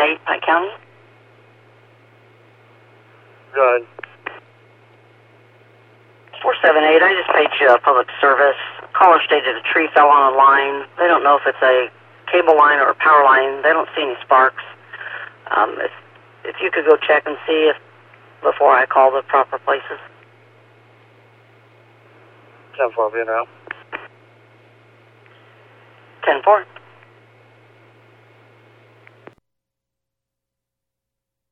478, Pike County. Go ahead. 478, I just paid you a public service. Caller stated a tree fell on a line. They don't know if it's a cable line or a power line. They don't see any sparks. If you could go check and see if before I call the proper places. 10-4, be now. 10-4.